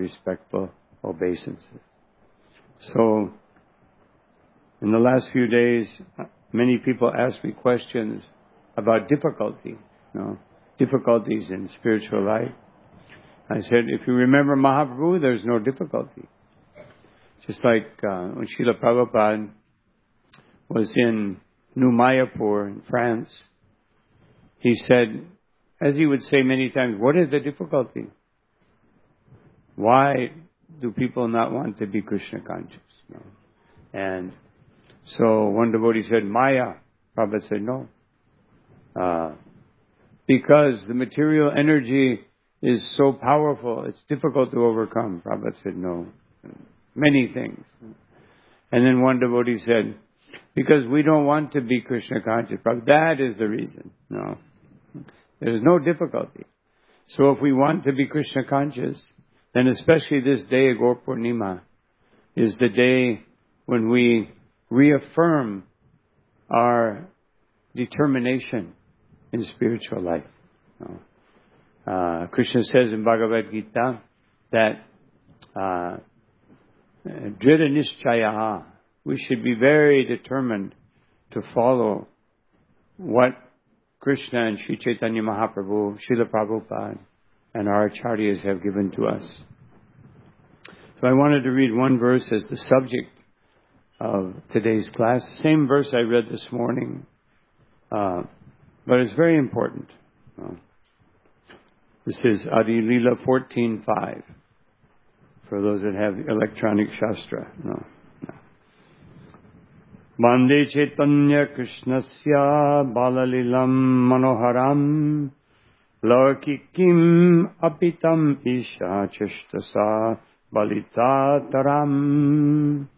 respectful obeisances. So, in the last few days, many people ask me questions about difficulties in spiritual life. I said, if you remember Mahaprabhu, there's no difficulty. Just like when Srila Prabhupada was in New Mayapur in France, he said, as he would say many times, what is the difficulty? Why do people not want to be Krishna conscious? No. And so one devotee said, Maya. Prabhupada said, no. Because the material energy is so powerful, it's difficult to overcome. Prabhupada said, no. Many things. And then one devotee said, because we don't want to be Krishna conscious. Prabhupada, that is the reason. No. There's no difficulty. So if we want to be Krishna conscious, then especially this day, Gaur Purnima, is the day when we reaffirm our determination in spiritual life. Krishna says in Bhagavad Gita that Drida Nishchayaha, we should be very determined to follow what Krishna and Sri Chaitanya Mahaprabhu, Srila Prabhupada, and our acharyas have given to us. So I wanted to read one verse as the subject of today's class. Same verse I read this morning, but it's very important. This is Adi Lila 14:5. For those that have electronic shastra. Bande Chaitanya Krishnasya Balalilam Manoharam Laukikim Apitam Isha Chishtasa Balita Taram.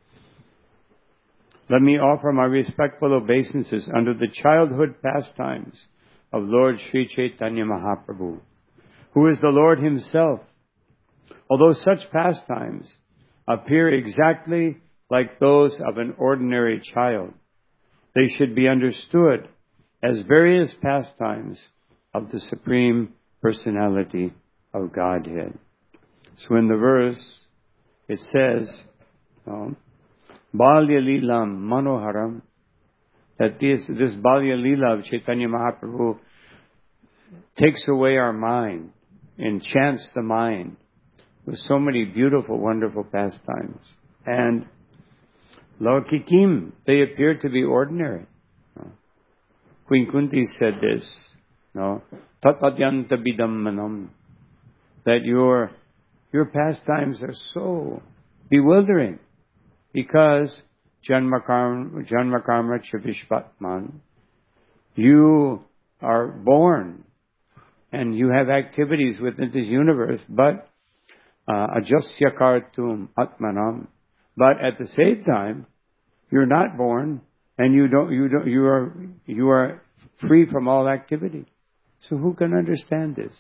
Let me offer my respectful obeisances under the childhood pastimes of Lord Sri Chaitanya Mahaprabhu, who is the Lord Himself. Although such pastimes appear exactly like those of an ordinary child, they should be understood as various pastimes of the Supreme Personality of Godhead. So in the verse, it says, Balya Leelam Manoharam, that this Balya Leela of Chaitanya Mahaprabhu takes away our mind, enchants the mind with so many beautiful, wonderful pastimes. And Laukikim, they appear to be ordinary. Queen Kunti said this, Tatadyanta bidam manam, that your pastimes are so bewildering because Janma Karma Chavishvatman, you are born and you have activities within this universe, but Ajasya Kartum Atmanam. But at the same time, you're not born, and you are free from all activity. So who can understand this?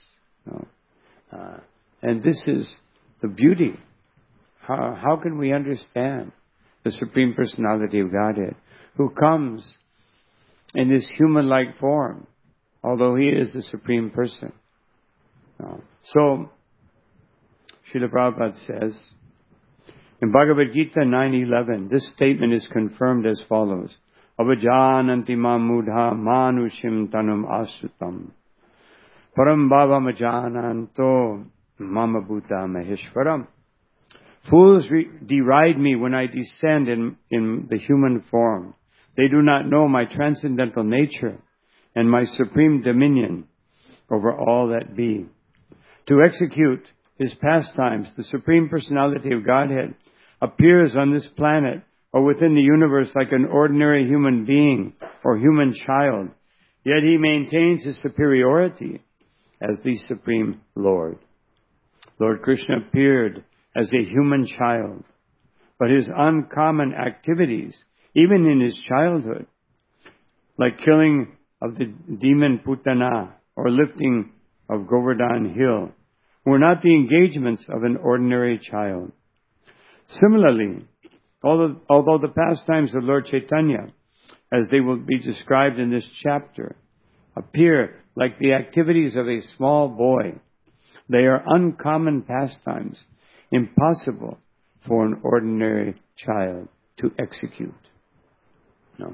And this is the beauty. How can we understand the Supreme Personality of Godhead, who comes in this human-like form, although He is the Supreme Person? So, Srila Prabhupada says, in Bhagavad Gita 9:11, this statement is confirmed as follows: Avajananti mudha manushim tanum asutam param bhavam ajananto mama bhuta maheshwaram. Fools deride me when I descend in the human form. They do not know my transcendental nature and my supreme dominion over all that be. To execute His pastimes, the Supreme Personality of Godhead appears on this planet or within the universe like an ordinary human being or human child, yet He maintains His superiority as the Supreme Lord. Lord Krishna appeared as a human child, but His uncommon activities, even in His childhood, like killing of the demon Putana or lifting of Govardhan Hill, were not the engagements of an ordinary child. Similarly, although the pastimes of Lord Chaitanya, as they will be described in this chapter, appear like the activities of a small boy, they are uncommon pastimes impossible for an ordinary child to execute. No.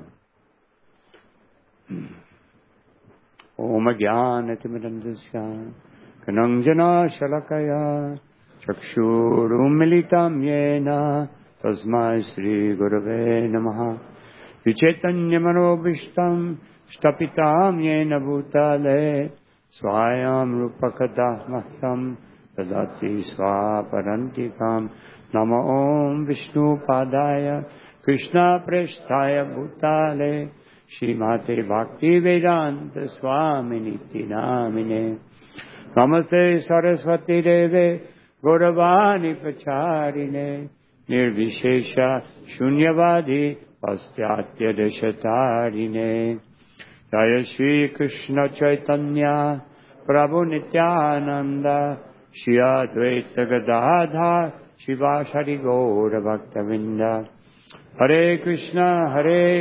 Om Jnanatimidandasya Kananjana Shalakaya Chakshurumilitam Yena Tasmai Shri Gurave Namaha Vichaitanyamanovistam Shtapitam Yena Bhutale Swayam Rupakadah Mahtam Tadati Swaparantikam Nama Om Vishnu Padaya Krishna Presthaya Bhutale Srimate Bhakti Vedanta Swami Niti Namine Namaste Saraswati Deve Gauravani Pacharine Nirvishesha Shunyavadi Pastyatya Deshatarine Jaya Shri Krishna Chaitanya Prabhu Nityananda Shri Advaita Gadadhar Shivashari Gaura Bhaktavinda Hare Krishna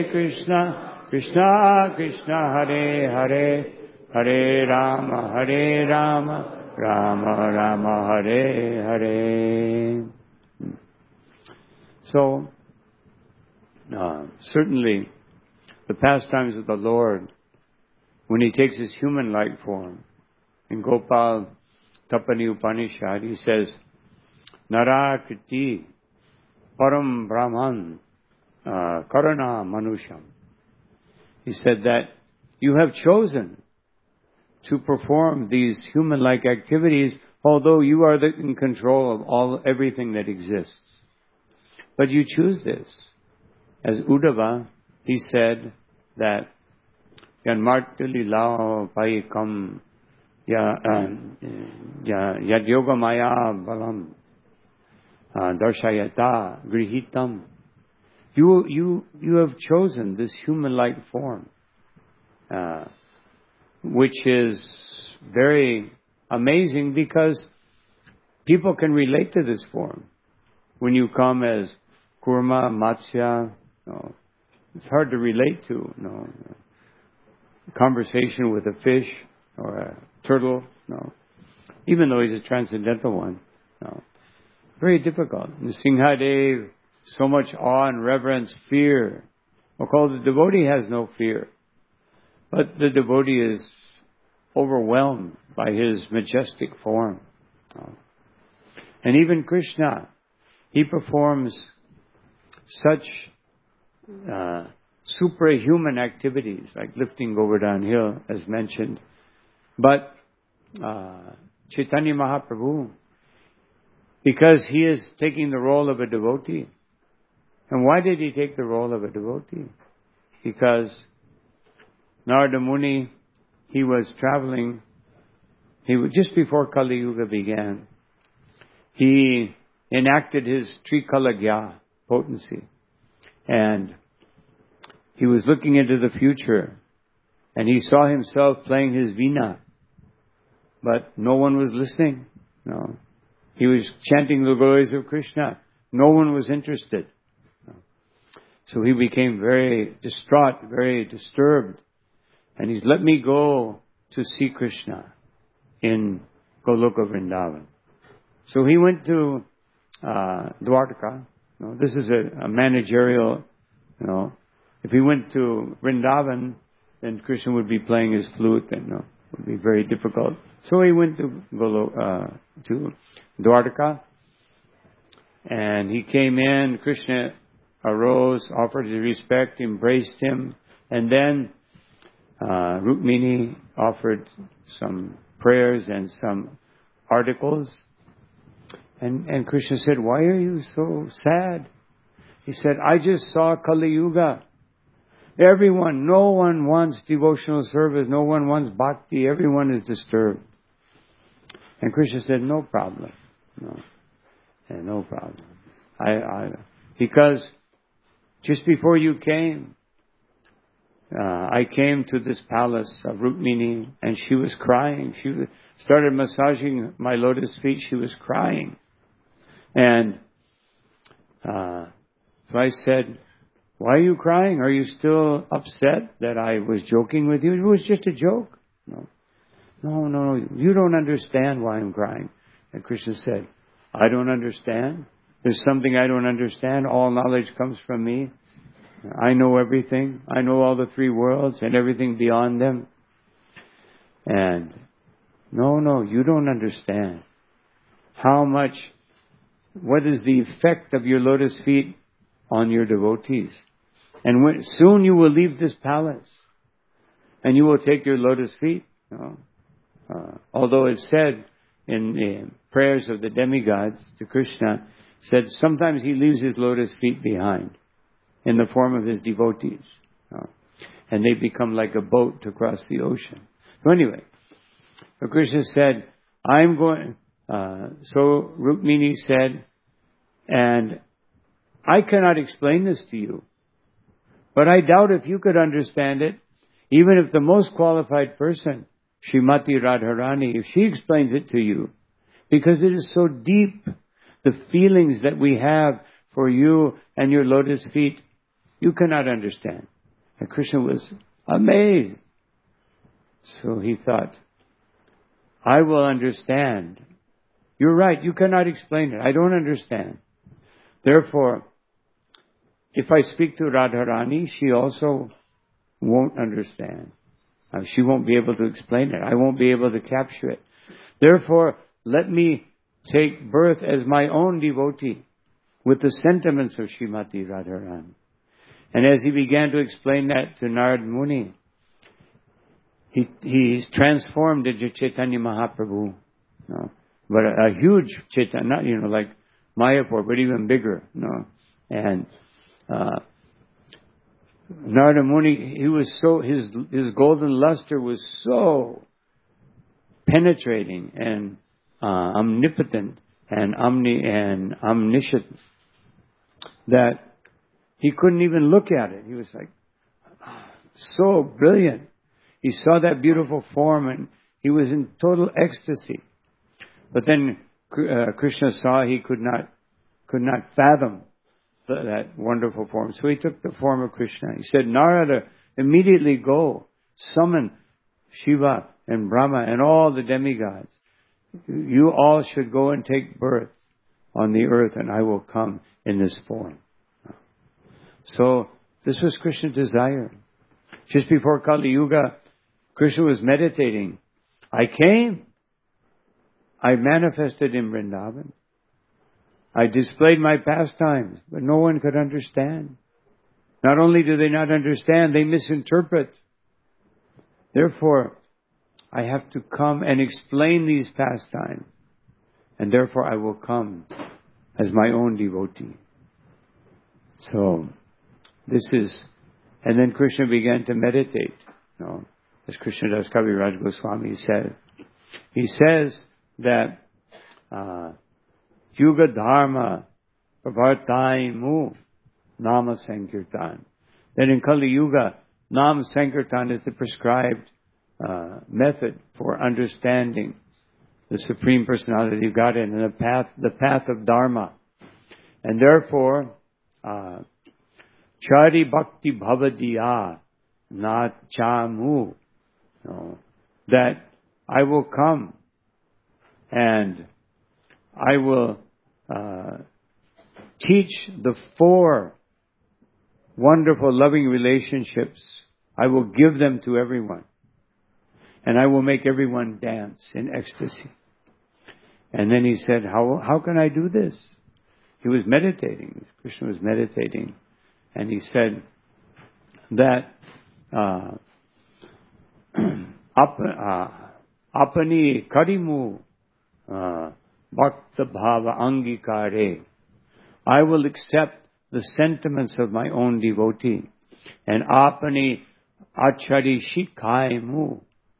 Krishna Krishna Hare Hare Hare Rama Rama Rama Hare Hare. So, certainly the pastimes of the Lord, when He takes His human-like form, in Gopal Tapani Upanishad, He says, Narakriti Param Brahman Karana Manusham. He said that you have chosen to perform these human-like activities, although you are in control of everything that exists. But you choose this. As Uddhava, he said that Yanmartali lao paikam yad yoga maya balam darshayata grihitam. You have chosen this human-like form, which is very amazing because people can relate to this form. When you come as Kurma, Matsya, it's hard to relate to. Conversation with a fish or a turtle, even though he's a transcendental one. Very difficult. Nrsimhadev, so much awe and reverence, fear. The devotee has no fear. But the devotee is overwhelmed by his majestic form. And even Krishna, he performs such superhuman activities, like lifting Govardhan Hill, as mentioned. But Chaitanya Mahaprabhu, because he is taking the role of a devotee. And why did he take the role of a devotee? Because Narada Muni, he was traveling, just before Kali Yuga began, he enacted his Trikalagya potency. And he was looking into the future, and he saw himself playing his veena, but no one was listening. No. He was chanting the glories of Krishna. No one was interested. No. So he became very distraught, very disturbed. And he's, let me go to see Krishna in Goloka Vrindavan. So he went to Dwarka. This is a managerial, if he went to Vrindavan, then Krishna would be playing his flute and it would be very difficult. So he went to Dwarka, and he came in. Krishna arose, offered his respect, embraced him, and then Rukmini offered some prayers and some articles. And Krishna said, why are you so sad? He said, I just saw Kali Yuga. No one wants devotional service. No one wants bhakti. Everyone is disturbed. And Krishna said, no problem. No problem. Because just before you came, I came to this palace of Rukmini, and she was crying. She started massaging my lotus feet. She was crying. And so I said, why are you crying? Are you still upset that I was joking with you? It was just a joke. No. You don't understand why I'm crying. And Krishna said, I don't understand. There's something I don't understand. All knowledge comes from me. I know everything. I know all the three worlds and everything beyond them. And no, you don't understand. What is the effect of your lotus feet on your devotees? And soon you will leave this palace and you will take your lotus feet. Although it's said in the prayers of the demigods to Krishna, said sometimes he leaves his lotus feet behind in the form of his devotees. And they become like a boat to cross the ocean. So anyway, so Krishna said, so Rukmini said, and I cannot explain this to you, but I doubt if you could understand it, even if the most qualified person, Srimati Radharani, if she explains it to you, because it is so deep, the feelings that we have for you and your lotus feet, you cannot understand. And Krishna was amazed. So he thought, I will understand. You're right, you cannot explain it. I don't understand. Therefore, if I speak to Radharani, she also won't understand. She won't be able to explain it. I won't be able to capture it. Therefore, let me take birth as my own devotee with the sentiments of Srimati Radharani. And as he began to explain that to Narad Muni, he's transformed into Chaitanya Mahaprabhu. But a huge Chaitanya, not, like Mayapur, but even bigger. And Narada Muni, he was so, his golden luster was so penetrating and omnipotent and omniscient that he couldn't even look at it. He was like, so brilliant. He saw that beautiful form and he was in total ecstasy. But then Krishna saw he could not fathom that wonderful form. So he took the form of Krishna. He said, Narada, immediately go, summon Shiva and Brahma and all the demigods. You all should go and take birth on the earth and I will come in this form. So this was Krishna's desire. Just before Kali Yuga, Krishna was meditating. I came. I manifested in Vrindavan. I displayed my pastimes, but no one could understand. Not only do they not understand, they misinterpret. Therefore, I have to come and explain these pastimes. And therefore I will come as my own devotee. So, and then Krishna began to meditate. As Krishnadas Kaviraj Goswami said. He says that Yuga Dharma Pravartai Mu Nama Sankirtan. That in Kali Yuga, Nam Sankirtan is the prescribed method for understanding the Supreme Personality of Godhead and the path of Dharma. And therefore, Chari Bhakti Bhavadiya Nat Chamu. That I will come and I will teach the 4 wonderful loving relationships. I will give them to everyone. And I will make everyone dance in ecstasy. And then he said, how can I do this? He was meditating. Krishna was meditating. And he said that apani karimu bhakta bhava angikare. I will accept the sentiments of my own devotee. And apani achari shikaimu.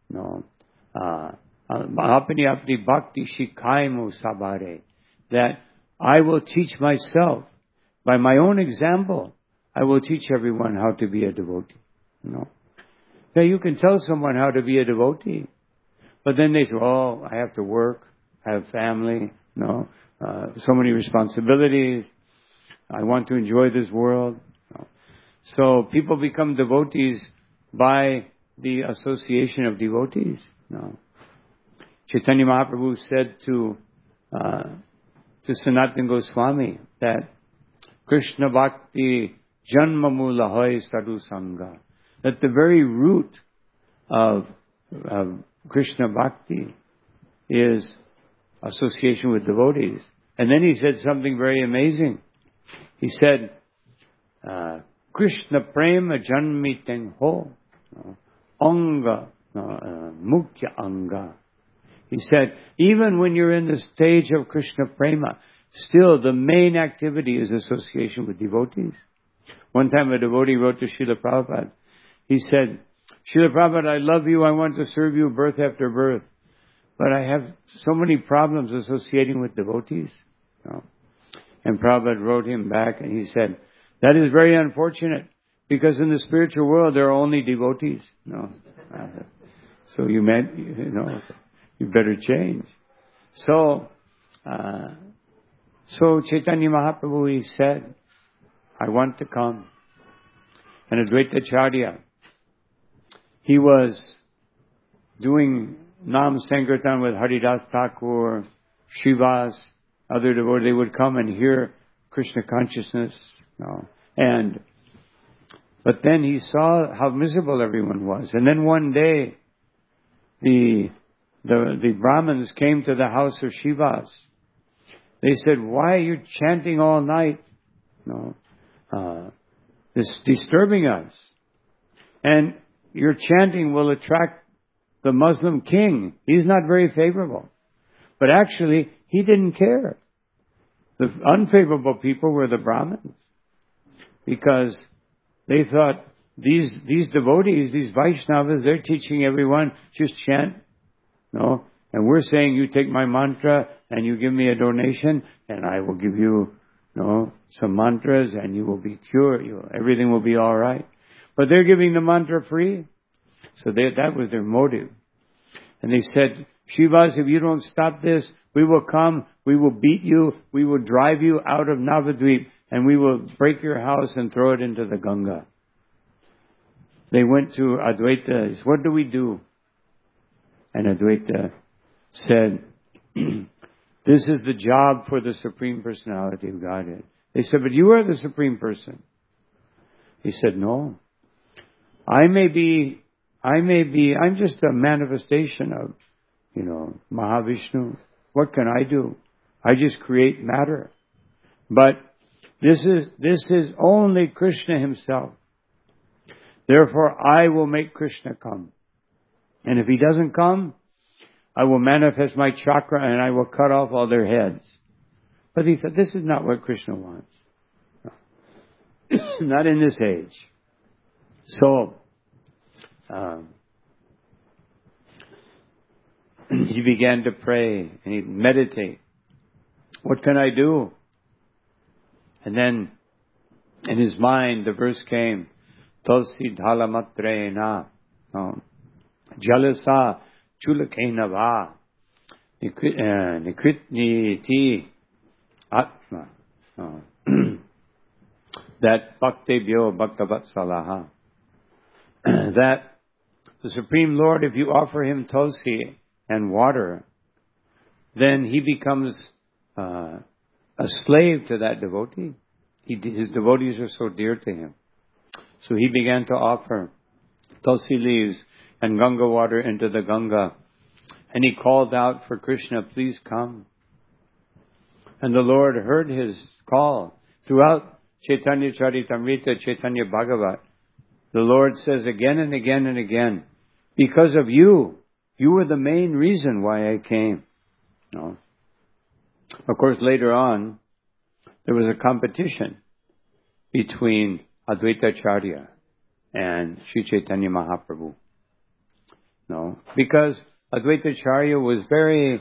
Apani apni bhakti shikaimu sabare. That I will teach myself. By my own example, I will teach everyone how to be a devotee. Now you can tell someone how to be a devotee. But then they say, I have to work, I have family, so many responsibilities. I want to enjoy this world. So people become devotees by the association of devotees. Chaitanya Mahaprabhu said to to Sanatana Goswami that Krishna Bhakti Janma Mula Hoy Sadhu Sangha, that the very root of Krishna Bhakti is association with devotees. And then he said something very amazing. He said, Krishna Prema Janmi Teng Ho Anga Mukhya Anga. He said, even when you're in the stage of Krishna Prema, still the main activity is association with devotees. One time a devotee wrote to Srila Prabhupada. He said, Srila Prabhupada, I love you, I want to serve you birth after birth. But I have so many problems associating with devotees. And Prabhupada wrote him back and he said, that is very unfortunate because in the spiritual world there are only devotees. So you better change. So Chaitanya Mahaprabhu, he said, I want to come. And Advaita Acharya, he was doing Nam Sankirtan with Haridas Thakur, Srivas, other devotees. They would come and hear Krishna consciousness. But then he saw how miserable everyone was. And then one day, the Brahmins came to the house of Srivas. They said, why are you chanting all night? This is disturbing us. And your chanting will attract the Muslim king. He's not very favorable. But actually, he didn't care. The unfavorable people were the Brahmins. Because they thought, these devotees, these Vaishnavas, they're teaching everyone, just chant. And we're saying, you take my mantra and you give me a donation and I will give you, some mantras and you will be cured. Everything will be all right. But they're giving the mantra free. So that was their motive. And they said, Srivas, if you don't stop this, we will come, we will beat you, we will drive you out of Navadvip, and we will break your house and throw it into the Ganga. They went to Advaita. He said, what do we do? And Advaita said, this is the job for the Supreme Personality of Godhead. They said, but you are the Supreme Person. He said, no. I'm just a manifestation of, Mahavishnu. What can I do? I just create matter. But this is only Krishna himself. Therefore, I will make Krishna come. And if he doesn't come, I will manifest my chakra and I will cut off all their heads. But he said, this is not what Krishna wants. Not in this age. So, he began to pray and he'd meditate. What can I do? And then, in his mind, the verse came, Tulsi dhalamatre na, jalasa chulakena va, nikritni ti atma, that bhaktebhyo bhaktavat-salaha, that the Supreme Lord, if you offer him tulsi and water, then he becomes a slave to that devotee. His devotees are so dear to him. So he began to offer tulsi leaves and Ganga water into the Ganga. And he called out for Krishna, please come. And the Lord heard his call. Throughout Chaitanya Charitamrita, Chaitanya Bhagavat, the Lord says again and again and again, because of you, you were the main reason why I came. Of course, later on, there was a competition between Advaita Acharya and Sri Chaitanya Mahaprabhu. Because Advaita Acharya was very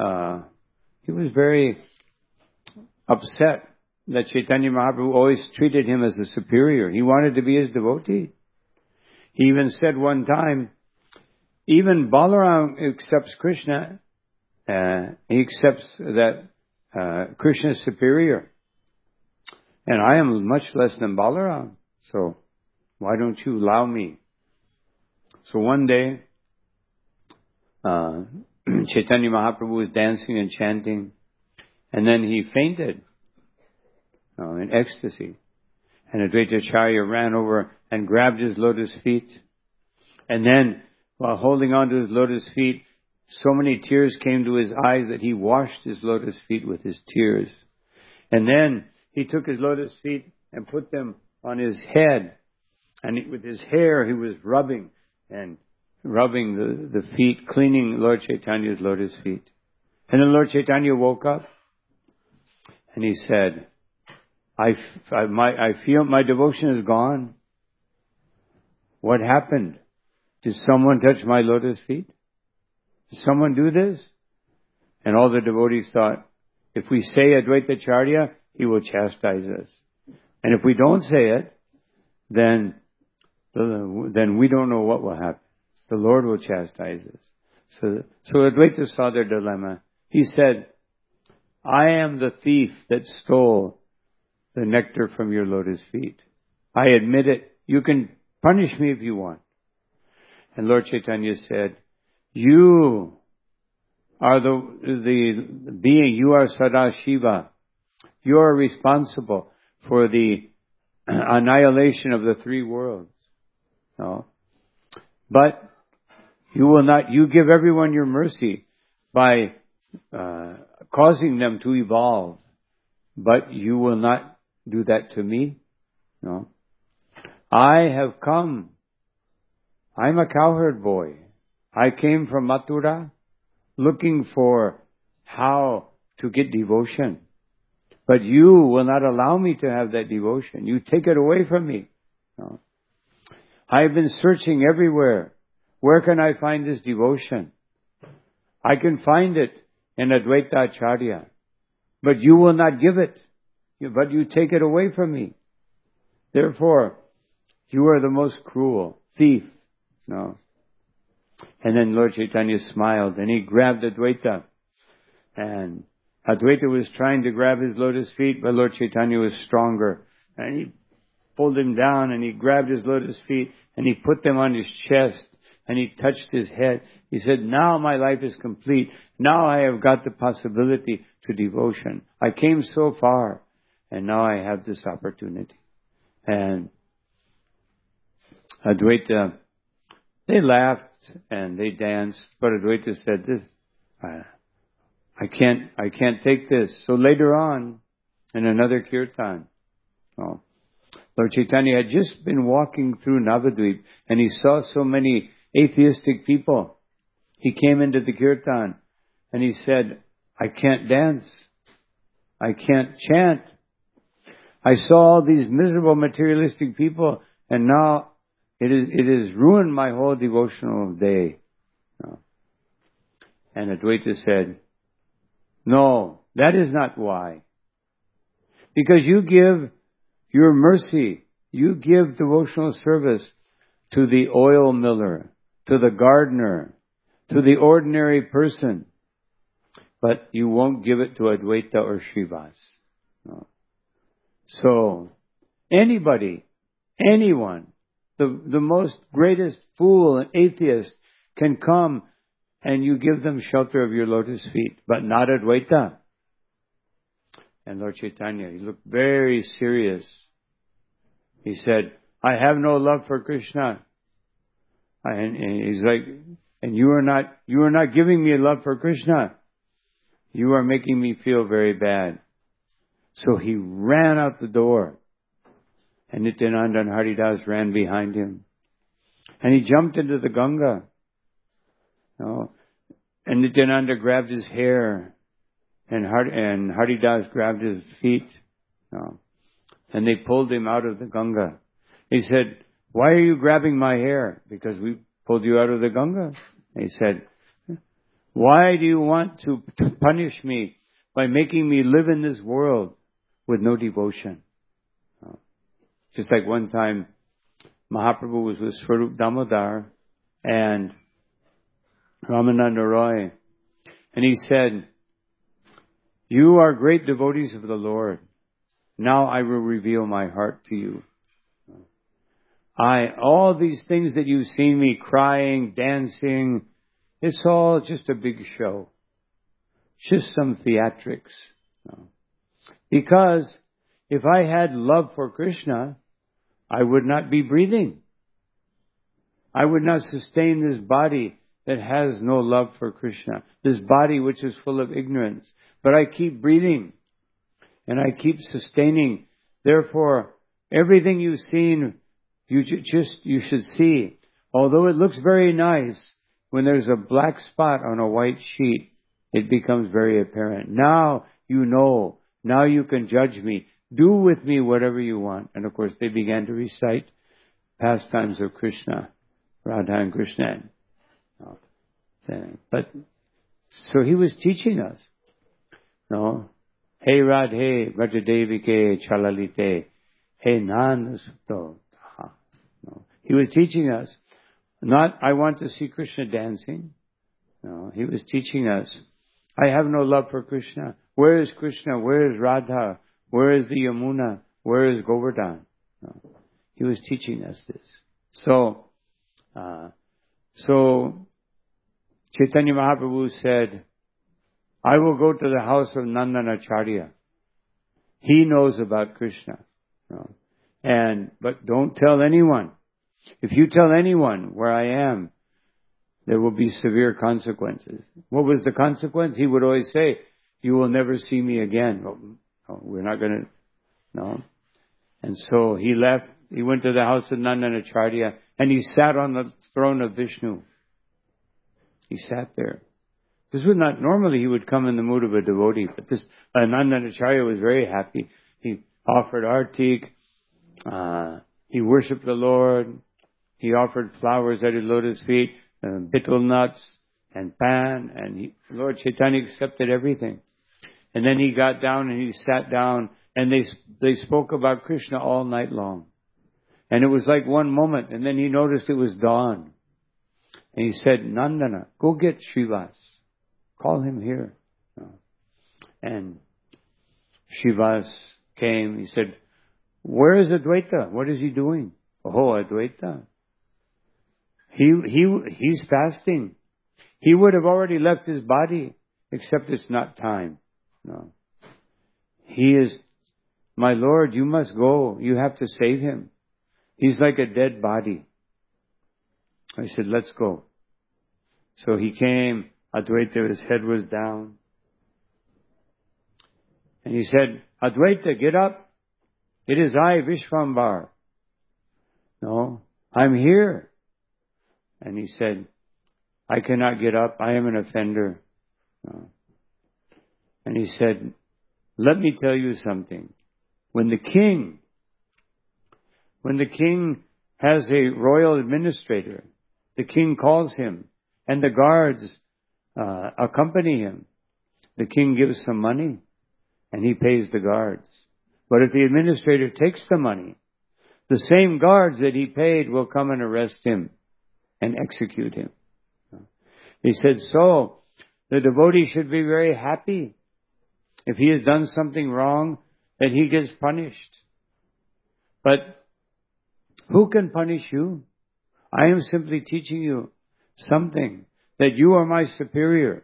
upset that Chaitanya Mahaprabhu always treated him as a superior. He wanted to be his devotee. He even said one time, even Balaram accepts Krishna. He accepts that Krishna is superior. And I am much less than Balaram. So why don't you allow me? So one day, Chaitanya Mahaprabhu was dancing and chanting. And then he fainted in ecstasy. And Advaita Acharya ran over and grabbed his lotus feet. And then, while holding on to his lotus feet, so many tears came to his eyes that he washed his lotus feet with his tears. And then he took his lotus feet and put them on his head. And with his hair he was rubbing the feet, cleaning Lord Chaitanya's lotus feet. And then Lord Chaitanya woke up and he said, I feel my devotion is gone. What happened? Did someone touch my lotus feet? Did someone do this? And all the devotees thought, if we say Advaita Acharya, he will chastise us. And if we don't say it, then we don't know what will happen. The Lord will chastise us. So Advaita saw their dilemma. He said, I am the thief that stole the nectar from your lotus feet. I admit it. You can punish me if you want. And Lord Chaitanya said, you are the being, you are Sadashiva. You are responsible for the annihilation of the three worlds. No. But you give everyone your mercy by causing them to evolve. But you will not do that to me. No. I have come. I'm a cowherd boy. I came from Mathura looking for how to get devotion. But you will not allow me to have that devotion. You take it away from me. No. I've been searching everywhere. Where can I find this devotion? I can find it in Advaita Acharya. But you will not give it. But you take it away from me. Therefore, you are the most cruel thief. No. And then Lord Chaitanya smiled and he grabbed Advaita. And Advaita was trying to grab his lotus feet, but Lord Chaitanya was stronger. And he pulled him down and he grabbed his lotus feet and he put them on his chest and he touched his head. He said, now my life is complete. Now I have got the possibility to devotion. I came so far and now I have this opportunity. And Advaita, they laughed and they danced, but Advaita said, I can't take this. So later on, in another kirtan, Lord Chaitanya had just been walking through Navadvip and he saw so many atheistic people. He came into the kirtan and he said, I can't dance. I can't chant. I saw all these miserable materialistic people and now it has ruined my whole devotional day. And Advaita said, no, that is not why. Because you give your mercy, you give devotional service to the oil miller, to the gardener, to the ordinary person. But you won't give it to Advaita or Srivas. No. So, anybody, anyone, the most greatest fool and atheist can come and you give them shelter of your lotus feet, but not Advaita. And Lord Chaitanya, he looked very serious. He said, I have no love for Krishna. And he's like, and you are not giving me love for Krishna. You are making me feel very bad. So he ran out the door. And Nityananda and Haridas ran behind him. And he jumped into the Ganga. And Nityananda grabbed his hair. And Haridas grabbed his feet. And they pulled him out of the Ganga. He said, why are you grabbing my hair? Because we pulled you out of the Ganga. He said, why do you want to punish me by making me live in this world with no devotion? Just like one time, Mahaprabhu was with Swarup Damodar and Ramananda Roy. And he said, you are great devotees of the Lord. Now I will reveal my heart to you. All these things that you've seen me crying, dancing, it's all just a big show. Just some theatrics. No. Because if I had love for Krishna, I would not be breathing. I would not sustain this body that has no love for Krishna. This body which is full of ignorance. But I keep breathing. And I keep sustaining. Therefore, everything you've seen, you should see. Although it looks very nice, when there's a black spot on a white sheet, it becomes very apparent. Now you know. Now you can judge me. Do with me whatever you want. And of course, they began to recite pastimes of Krishna, Radha and Krishna. But so he was teaching us. No. Hey Radhe, Vrajadevike, Chalalite, Hey Nanda Sutto. No. He was teaching us, not I want to see Krishna dancing. No, he was teaching us, I have no love for Krishna. Where is Krishna? Where is Radha? Where is the Yamuna? Where is Govardhan? No. He was teaching us this. So Chaitanya Mahaprabhu said, I will go to the house of Nandanacharya. He knows about Krishna. No. But don't tell anyone. If you tell anyone where I am, there will be severe consequences. What was the consequence? He would always say, you will never see me again. Oh, we're not going to, no. And so he left. He went to the house of Nandanacharya and he sat on the throne of Vishnu. He sat there. This was not, normally he would come in the mood of a devotee, but this, Nandanacharya was very happy. He offered artik, he worshipped the Lord, he offered flowers at his lotus feet, betel nuts, and pan, and Lord Chaitanya accepted everything. And then he got down and he sat down, and they spoke about Krishna all night long. And it was like one moment, and then he noticed it was dawn. And he said, Nandana, go get Srivas. Call him here. And Srivas came. He said, where is Advaita? What is he doing? Oh, Advaita. He's fasting. He would have already left his body, except it's not time. No. He is, my Lord, you must go. You have to save him. He's like a dead body. I said, let's go. So he came. Advaita, his head was down. And he said, Advaita, get up. It is I, Vishvambar. No, I'm here. And he said, I cannot get up. I am an offender. No. And he said, let me tell you something. When the king has a royal administrator, the king calls him and the guards accompany him. The king gives some money and he pays the guards. But if the administrator takes the money, the same guards that he paid will come and arrest him and execute him. He said, so the devotee should be very happy if he has done something wrong, that he gets punished. But who can punish you? I am simply teaching you something, that you are my superior.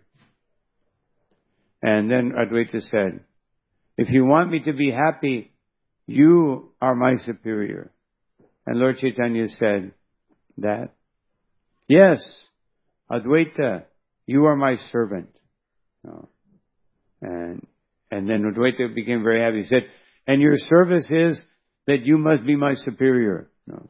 And then Advaita said, if you want me to be happy, you are my superior. And Lord Chaitanya said that, yes, Advaita, you are my servant. No. And then Advaita became very happy. He said, and your service is that you must be my superior. No.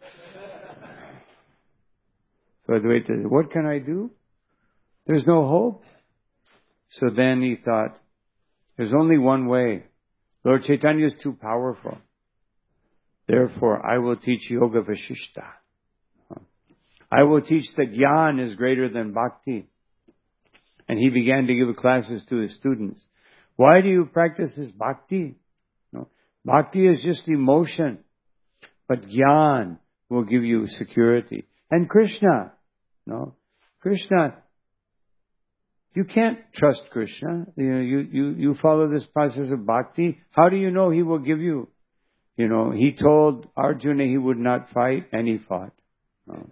So Advaita said, what can I do? There's no hope. So then he thought, there's only one way. Lord Chaitanya is too powerful. Therefore, I will teach Yoga Vashishta. I will teach that Gyan is greater than Bhakti. And he began to give classes to his students. Why do you practice this Bhakti? No. Bhakti is just emotion. But Gyan will give you security. And Krishna. No. Krishna. You can't trust Krishna. You follow this process of Bhakti. How do you know he will give you? He told Arjuna he would not fight, and he fought. No.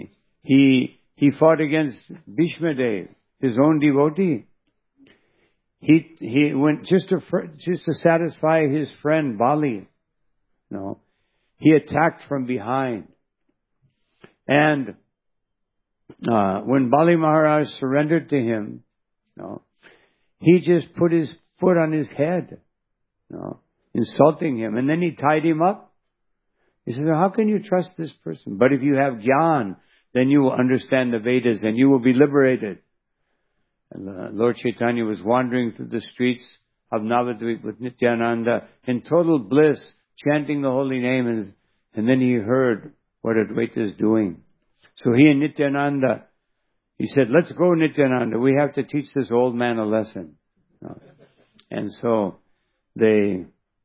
He fought against Bhishma Dev, his own devotee. He went just to satisfy his friend Bali. No, he attacked from behind. And when Bali Maharaj surrendered to him, no, he just put his foot on his head, no, insulting him. And then he tied him up. He says, how can you trust this person? But if you have Gyan, then you will understand the Vedas and you will be liberated. And Lord Chaitanya was wandering through the streets of Navadvip with Nityananda in total bliss, chanting the holy name. And then he heard what Advaita is doing. So he and Nityananda, he said, let's go, Nityananda. We have to teach this old man a lesson. And so they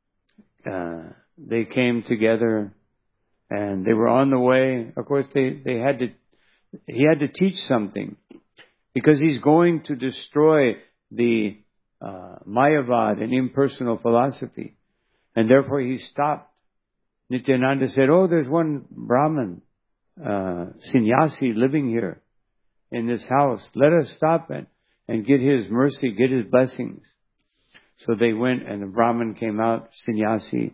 came together and they were on the way. Of course, he had to teach something because he's going to destroy the Mayavad and impersonal philosophy. And therefore he stopped. Nityananda said, oh, there's one Brahmin, sannyasi living here in this house. Let us stop and get his mercy, get his blessings. So they went and the Brahmin came out, sannyasi,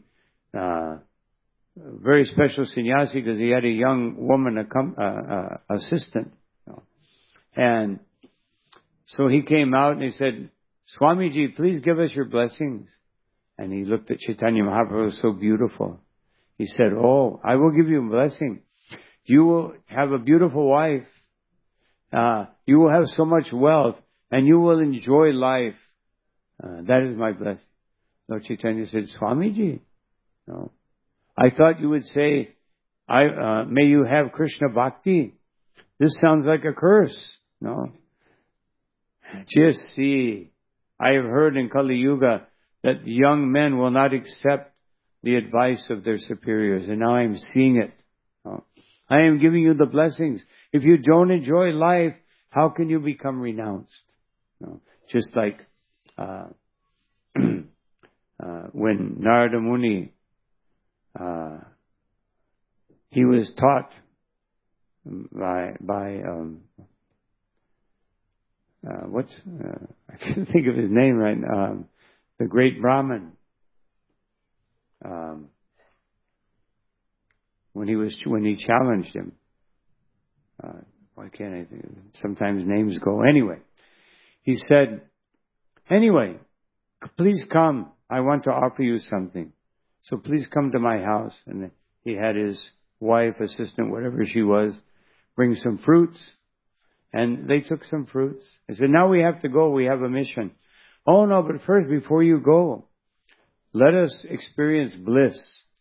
very special sannyasi because he had a young woman assistant. And so he came out and he said, Swamiji, please give us your blessings. And he looked at Chaitanya Mahaprabhu, it was so beautiful. He said, oh, I will give you a blessing. You will have a beautiful wife. You will have so much wealth and you will enjoy life. That is my blessing. Lord Chaitanya said, Swamiji, no. I thought you would say, may you have Krishna Bhakti. This sounds like a curse. No. Just see, I have heard in Kali Yuga that young men will not accept the advice of their superiors. And now I am seeing it. No. I am giving you the blessings. If you don't enjoy life, how can you become renounced? No. Just like when Narada Muni, he was taught by I can't think of his name right now, the great Brahmin, when he challenged him. Why can't I think of it? Sometimes names go. Anyway, he said, anyway, please come. I want to offer you something. So please come to my house. And he had his wife, assistant, whatever she was, bring some fruits. And they took some fruits. I said, now we have to go. We have a mission. Oh no, but first, before you go, let us experience bliss.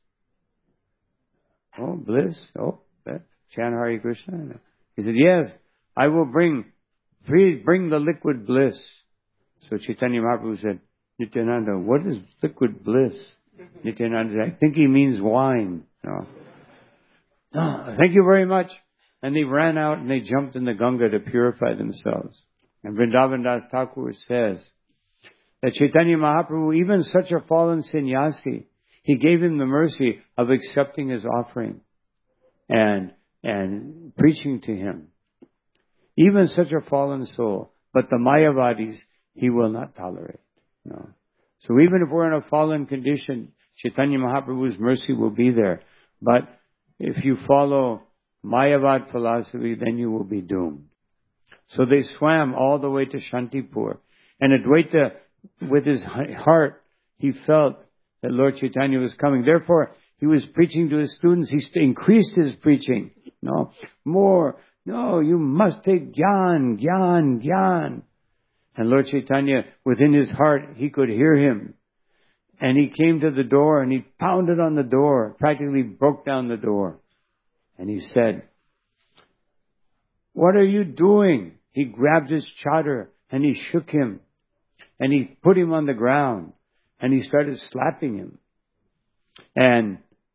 Oh, bliss? Oh, that chant Hare Krishna. He said, yes, I will bring the liquid bliss. So Chaitanya Mahaprabhu said, Nityananda, what is liquid bliss? Nityananda said, I think he means wine. No. Thank you very much. And they ran out and they jumped in the Ganga to purify themselves. And Vrindavan Das Thakur says that Chaitanya Mahaprabhu, even such a fallen sannyasi, he gave him the mercy of accepting his offering and preaching to him. Even such a fallen soul. But the Mayavadis, he will not tolerate. No. So even if we're in a fallen condition, Chaitanya Mahaprabhu's mercy will be there. But if you follow Mayavad philosophy, then you will be doomed. So they swam all the way to Shantipur. And Advaita, with his heart, he felt that Lord Chaitanya was coming. Therefore, he was preaching to his students. He increased his preaching. No, more. No, you must take Gyan, Gyan, Gyan. And Lord Chaitanya, within his heart, he could hear him. And he came to the door and he pounded on the door, practically broke down the door. And he said, what are you doing? He grabbed his chadar and he shook him. And he put him on the ground. And he started slapping him. And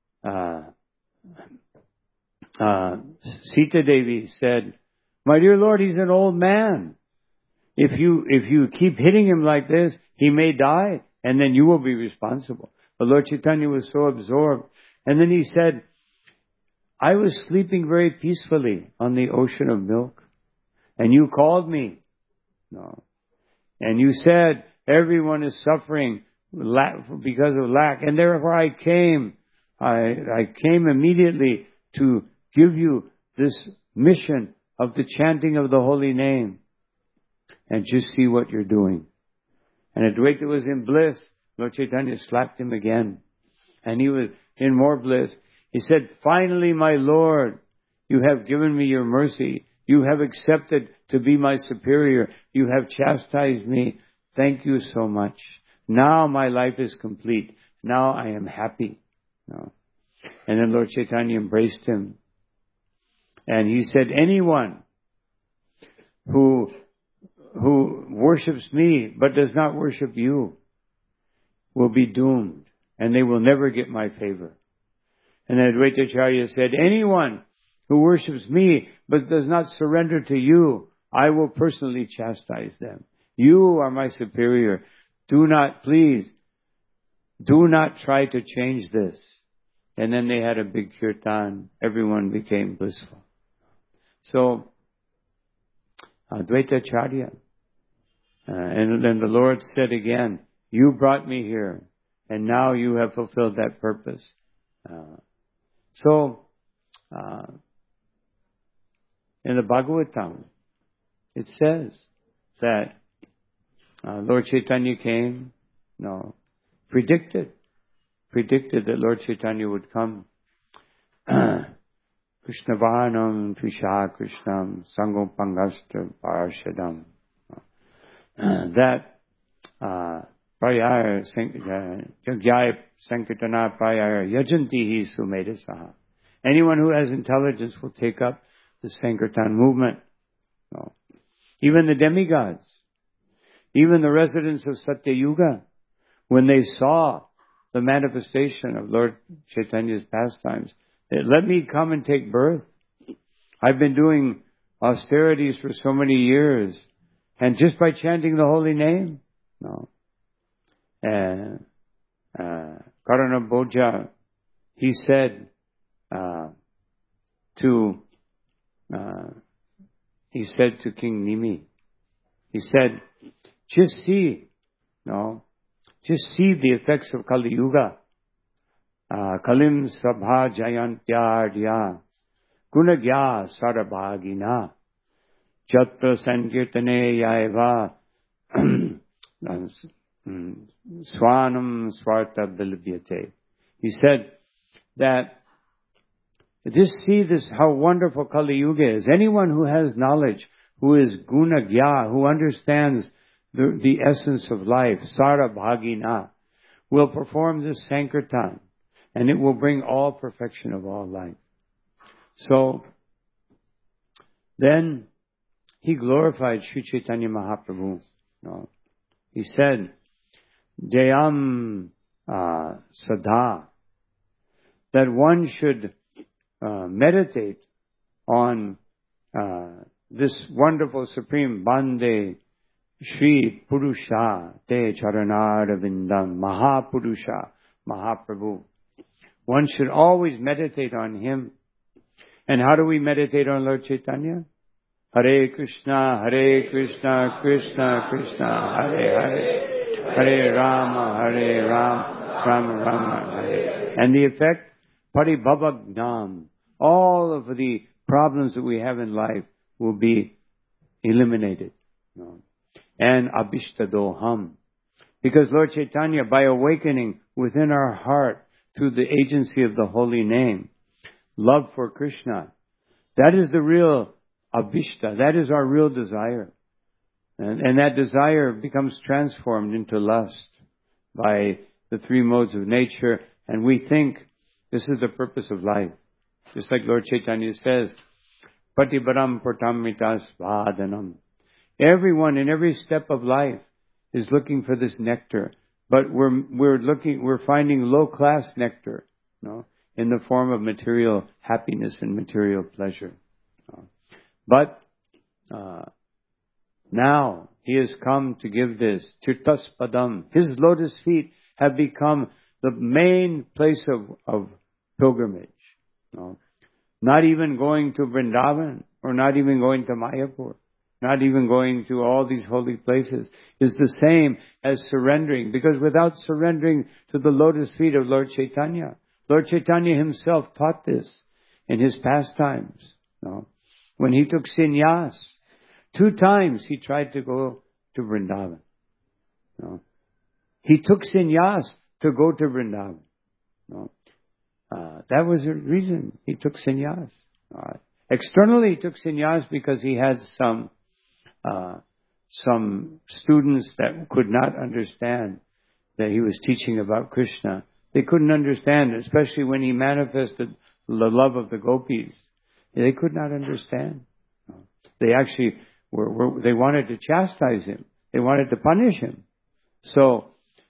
Sita Devi said, my dear Lord, he's an old man. If you keep hitting him like this, he may die, and then you will be responsible. But Lord Chaitanya was so absorbed. And then he said, I was sleeping very peacefully on the ocean of milk, and you called me. No. And you said Everyone is suffering because of lack. And therefore I came. I came immediately to give you this mission of the chanting of the holy name. And just see what you're doing. And Advaita was in bliss. Lord Chaitanya slapped him again. And he was in more bliss. He said, finally, my Lord, you have given me your mercy. You have accepted to be my superior. You have chastised me. Thank you so much. Now my life is complete. Now I am happy. No. And then Lord Chaitanya embraced him. And he said, anyone who worships me but does not worship you will be doomed. And they will never get my favor. And then Advaita Acharya said, anyone who worships me but does not surrender to you, I will personally chastise them. You are my superior. Do not try to change this. And then they had a big kirtan. Everyone became blissful. So, Advaita Acharya. And then the Lord said again, you brought me here. And now you have fulfilled that purpose. In the Bhagavatam, it says that Lord Chaitanya came, predicted that Lord Chaitanya would come. Krishnavanam Pisha Krishnam Sangam Pangastra Parashadam. That Prayaya Jagyaya Sankirtana Prayaya Yajanti Hi Sumedasaha. Anyone who has intelligence will take up the Sankirtan movement. No. Even the demigods, even the residents of Satya Yuga, when they saw the manifestation of Lord Chaitanya's pastimes, they, let me come and take birth. I've been doing austerities for so many years, and just by chanting the holy name, Karana Bhoja, he said to King Nimi, he said, just see the effects of Kali Yuga. Kalim Sabha Jayantyardya Gunagya Sarabhagina Chatra Sankirtane Yaiva Swanam Swarta Bilbhyate. He said that just see this, how wonderful Kali Yuga is. Anyone who has knowledge, who is Gunagya, who understands the essence of life, Sarabhagina, will perform this Sankirtan, and it will bring all perfection of all life. So, then he glorified Sri Chaitanya Mahaprabhu. He said, Jayam Sadha, that one should meditate on this wonderful Supreme Bande Shri Purusha Te Charanara Vindam Mahapurusha Mahaprabhu. One should always meditate on him. And how do we meditate on Lord Chaitanya? Hare Krishna, Krishna Krishna, Hare Hare, Hare Rama, Rama Rama, Hare. And the effect, Paribhavagnam. All of the problems that we have in life will be eliminated. And Abhishtadoham. Because Lord Chaitanya, by awakening within our heart through the agency of the holy name, love for Krishna, that is the real Abhishta. That is our real desire. And that desire becomes transformed into lust by the three modes of nature. And we think this is the purpose of life. Just like Lord Chaitanya says, Patibaram Pratamitas Vadanam. Everyone in every step of life is looking for this nectar. But we're finding low-class nectar, in the form of material happiness and material pleasure. But now he has come to give this. Tirtaspadam. His lotus feet have become the main place of pilgrimage. Not even going to Vrindavan or not even going to Mayapur. not even going to all these holy places, is the same as surrendering. Because without surrendering to the lotus feet of Lord Chaitanya himself taught this in his pastimes. No? When he took sannyas, 2 times he tried to go to Vrindavan. No? He took sannyas to go to Vrindavan. No? That was the reason he took sannyas. Externally, he took sannyas because he had some students that could not understand that he was teaching about Krishna. They couldn't understand, especially when he manifested the love of the gopis. They could not understand. They actually they wanted to chastise him. They wanted to punish him. So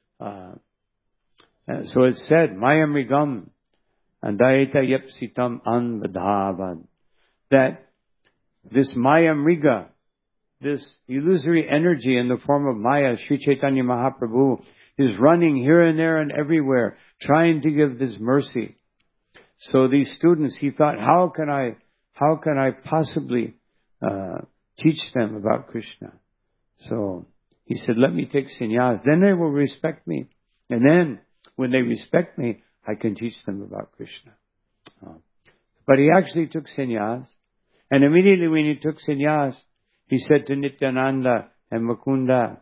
it said, Mayamrigam andaita yapsitam anvadhavan. That this Mayamriga, this illusory energy in the form of Maya, Sri Chaitanya Mahaprabhu, is running here and there and everywhere, trying to give this mercy. So these students, he thought, how can I possibly teach them about Krishna? So he said, let me take sannyas. Then they will respect me. And then, when they respect me, I can teach them about Krishna. But he actually took sannyas. And immediately when he took sannyas, he said to Nityananda and Mukunda,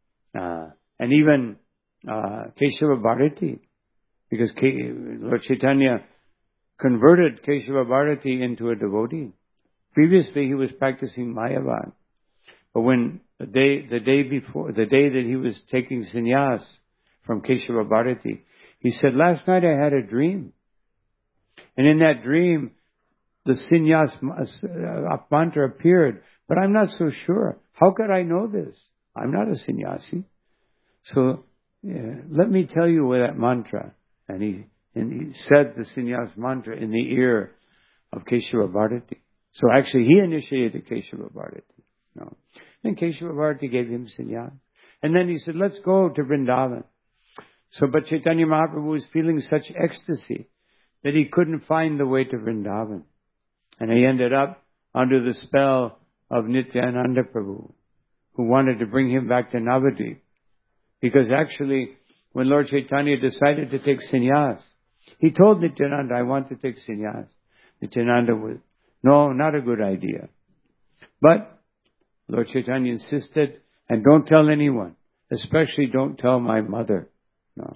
and even Keshava Bharati, because Lord Chaitanya converted Keshava Bharati into a devotee. Previously he was practicing Mayavad. But when the day that he was taking sannyas from Keshava Bharati, he said, last night I had a dream. And in that dream, the sannyas mantra appeared. But I'm not so sure. How could I know this? I'm not a sannyasi. So let me tell you that mantra. And he said the sannyas mantra in the ear of Keshava Bharati. So actually he initiated Keshava Bharati. No. And Keshava Bharati gave him sannyas. And then he said, let's go to Vrindavan. But Chaitanya Mahaprabhu was feeling such ecstasy that he couldn't find the way to Vrindavan. And he ended up under the spell of Nityananda Prabhu, who wanted to bring him back to Navadvip. Because actually, when Lord Chaitanya decided to take sannyas, he told Nityananda, I want to take sannyas. Nityananda was, no, not a good idea. But Lord Chaitanya insisted, and don't tell anyone, especially don't tell my mother. No.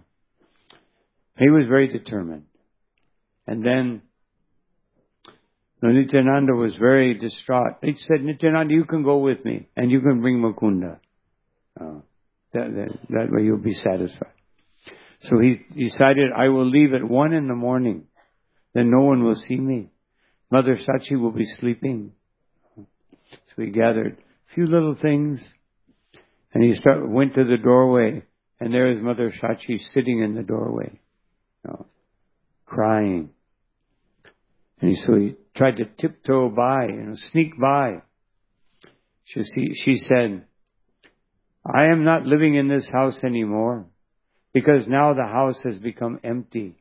He was very determined. And then Nityananda was very distraught. He said, Nityananda, you can go with me, and you can bring Mukunda. That way you'll be satisfied. So he decided, I will leave at 1 a.m. Then no one will see me. Mother Sachi will be sleeping. So he gathered a few little things, and he went to the doorway, and there is Mother Sachi sitting in the doorway, crying. And so he tried to tiptoe by, sneak by. She said, I am not living in this house anymore, because now the house has become empty.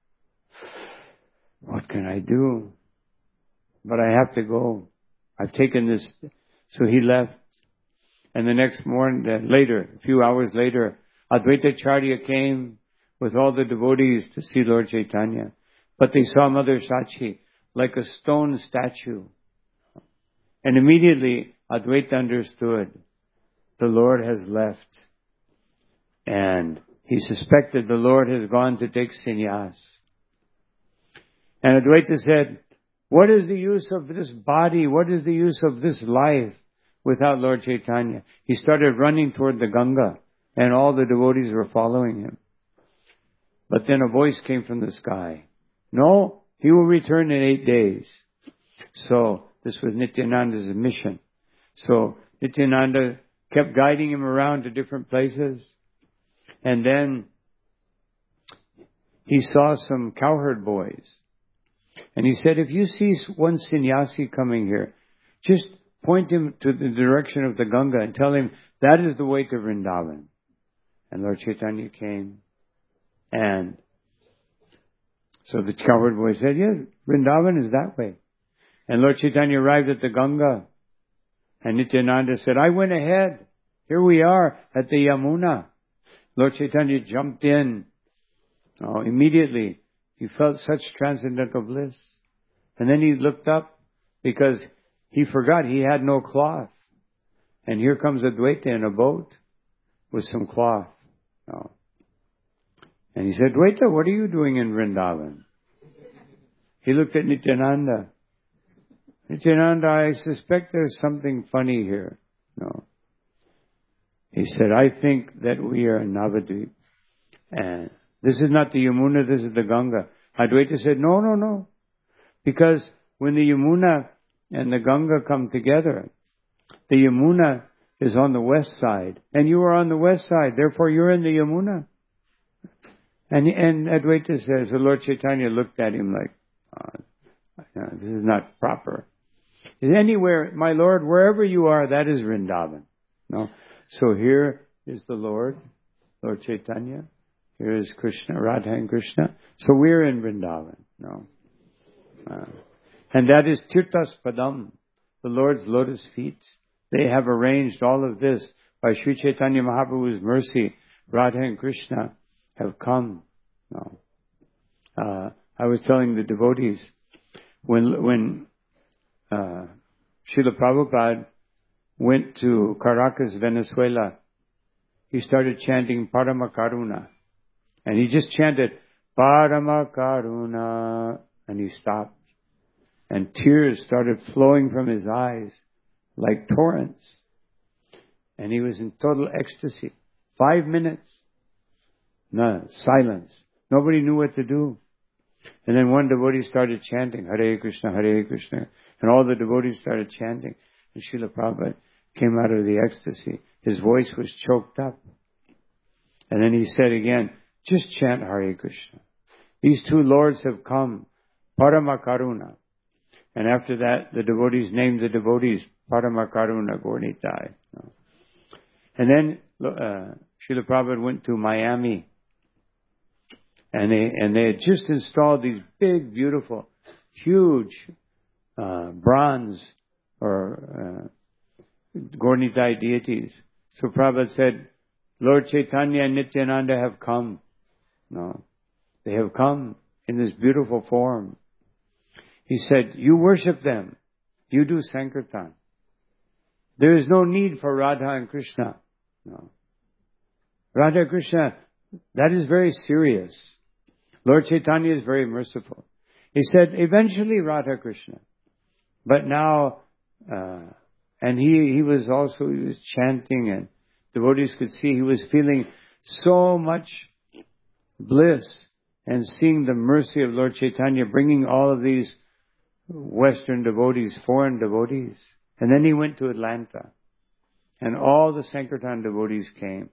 What can I do? But I have to go. I've taken this. So he left. And the next morning, a few hours later, Advaita Charya came with all the devotees to see Lord Chaitanya. But they saw Mother Sachi like a stone statue. And immediately Advaita understood the Lord has left. And he suspected the Lord has gone to take sannyas. And Advaita said, what is the use of this body? What is the use of this life without Lord Chaitanya? He started running toward the Ganga, and all the devotees were following him. But then a voice came from the sky. No, he will return in 8 days. So this was Nityananda's mission. So Nityananda kept guiding him around to different places. And then he saw some cowherd boys. And he said, if you see one sannyasi coming here, just point him to the direction of the Ganga and tell him that is the way to Vrindavan. And Lord Chaitanya came. And so the cowherd boy said, yes, Vrindavan is that way. And Lord Chaitanya arrived at the Ganga. And Nityananda said, I went ahead. Here we are at the Yamuna. Lord Chaitanya jumped in. Oh, immediately, he felt such transcendental bliss. And then he looked up because he forgot he had no cloth. And here comes Advaita in a boat with some cloth. Oh. And he said, Advaita, what are you doing in Vrindavan? He looked at Nityananda. Nityananda, I suspect there's something funny here. No. He said, I think that we are in Navadvip. And this is not the Yamuna, this is the Ganga. Advaita said, no. Because when the Yamuna and the Ganga come together, the Yamuna is on the west side. And you are on the west side. Therefore, you're in the Yamuna. And Advaita says, the Lord Chaitanya looked at him like, this is not proper. Anywhere, my Lord, wherever you are, that is Vrindavan. No. So here is the Lord Chaitanya. Here is Krishna, Radha and Krishna. So we're in Vrindavan. No. And that is Tirthas Padam, the Lord's lotus feet. They have arranged all of this by Sri Chaitanya Mahaprabhu's mercy. Radha and Krishna have come. No. I was telling the devotees, when Srila Prabhupada went to Caracas, Venezuela, he started chanting Parama Karuna. And he just chanted Parama Karuna. And he stopped. And tears started flowing from his eyes like torrents. And he was in total ecstasy. 5 minutes. No, silence. Nobody knew what to do. And then one devotee started chanting, Hare Krishna, Hare Krishna. And all the devotees started chanting. And Srila Prabhupada came out of the ecstasy. His voice was choked up. And then he said again, just chant Hare Krishna. These two lords have come. Parama Karuna. And after that, the devotees named the devotees Parama Karuna Gaura-Nitai. And then Srila Prabhupada went to Miami. And they had just installed these big, beautiful, huge bronze or Gaura-Nitai deities. So Prabhupada said, Lord Chaitanya and Nityananda have come. No, they have come in this beautiful form. He said, you worship them. You do Sankirtan. There is no need for Radha and Krishna. No. Radha and Krishna, that is very serious. Lord Chaitanya is very merciful. He said, eventually Radha Krishna. But now, and he was chanting, and devotees could see he was feeling so much bliss and seeing the mercy of Lord Chaitanya bringing all of these Western devotees, foreign devotees. And then he went to Atlanta. And all the Sankirtan devotees came.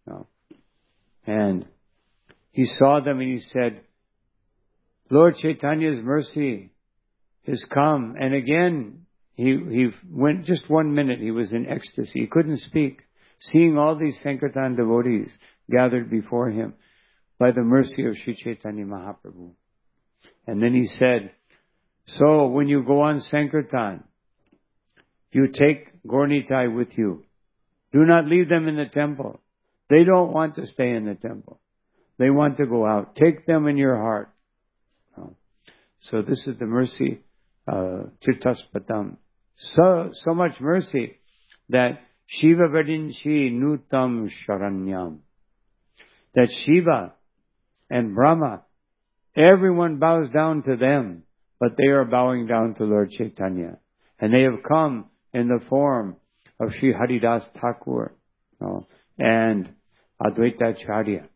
And he saw them and he said, Lord Chaitanya's mercy has come. And again, he went just 1 minute. He was in ecstasy. He couldn't speak. Seeing all these Sankirtan devotees gathered before him by the mercy of Sri Chaitanya Mahaprabhu. And then he said, so when you go on Sankirtan, you take Gaura-Nitai with you. Do not leave them in the temple. They don't want to stay in the temple. They want to go out. Take them in your heart. So this is the mercy, Tirthas Padam. So much mercy that Shiva Vadinchi Nutam Sharanyam. That Shiva and Brahma, everyone bows down to them, but they are bowing down to Lord Chaitanya. And they have come in the form of Sri Haridas Thakur and Advaita Acharya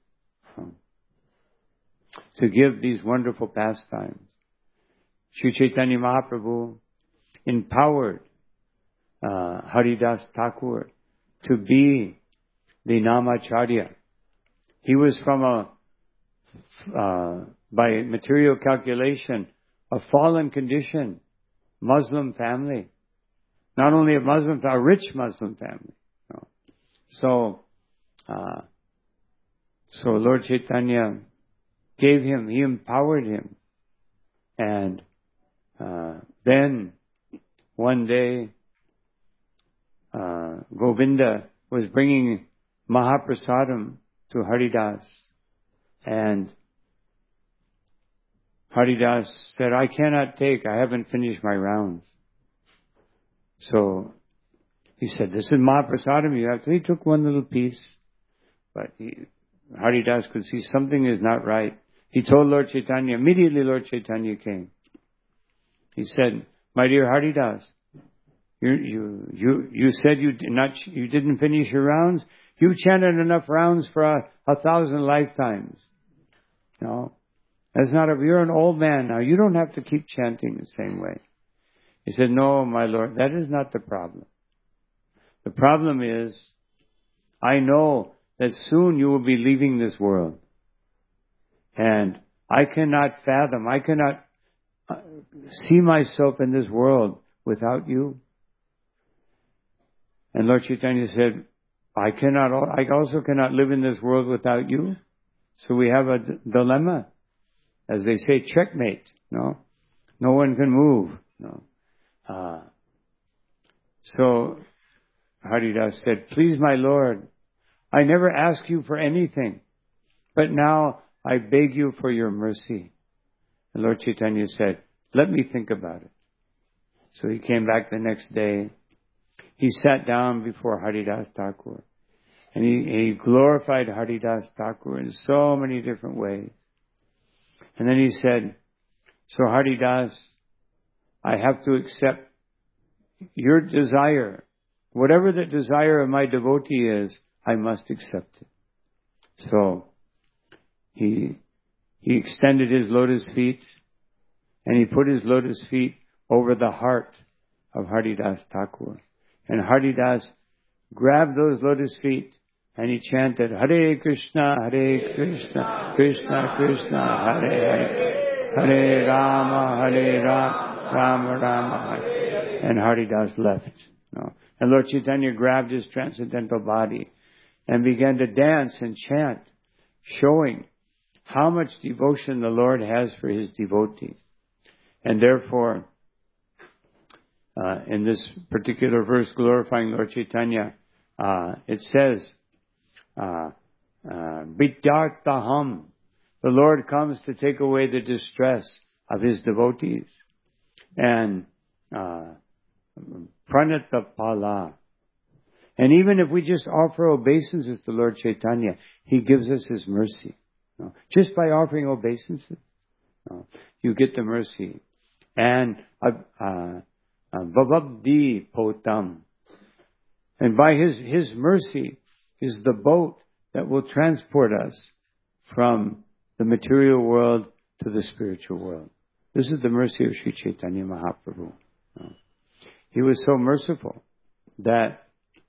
to give these wonderful pastimes. Sri Chaitanya Mahaprabhu empowered Haridas Thakur to be the Namacharya. He was from by material calculation, a fallen condition, Muslim family. Not only a Muslim, a rich Muslim family. So Lord Chaitanya gave him, he empowered him. And then one day, Govinda was bringing Mahaprasadam to Haridas, and Haridas said, I cannot take, I haven't finished my rounds. So he said, this is Mahaprasadam, you have to. He took one little piece, but Haridas could see something is not right. He told Lord Chaitanya. Immediately Lord Chaitanya came. He said, my dear Haridas, you said you didn't finish your rounds. You chanted enough rounds for 1,000 lifetimes. No, that's not. You're an old man now. You don't have to keep chanting the same way. He said, no, my Lord, that is not the problem. The problem is, I know that soon you will be leaving this world. And I cannot fathom, I cannot see myself in this world without you. And Lord Chaitanya said, I also cannot live in this world without you. So we have a dilemma. As they say, checkmate. No one can move. No. So Haridas said, please my Lord, I never ask you for anything, but now I beg you for your mercy. And Lord Chaitanya said, let me think about it. So he came back the next day. He sat down before Haridas Thakur. And he glorified Haridas Thakur in so many different ways. And then he said, so Haridas, I have to accept your desire. Whatever the desire of my devotee is, I must accept it. So he extended his lotus feet, and he put his lotus feet over the heart of Haridas Thakur. And Haridas grabbed those lotus feet and he chanted, Hare Krishna, Krishna Krishna, Hare Hare, Hare Rama, Rama Rama, Hare. And Haridas left. No. And Lord Chaitanya grabbed his transcendental body and began to dance and chant, showing how much devotion the Lord has for his devotees. And therefore, in this particular verse glorifying Lord Chaitanya, it says, Vidyarthaham, the Lord comes to take away the distress of his devotees. And Pranatapala. And even if we just offer obeisances to Lord Chaitanya, he gives us his mercy. No. Just by offering obeisances, no, you get the mercy. And Bhavabdi Potam. And by his mercy is the boat that will transport us from the material world to the spiritual world. This is the mercy of Sri Chaitanya Mahaprabhu. No. He was so merciful that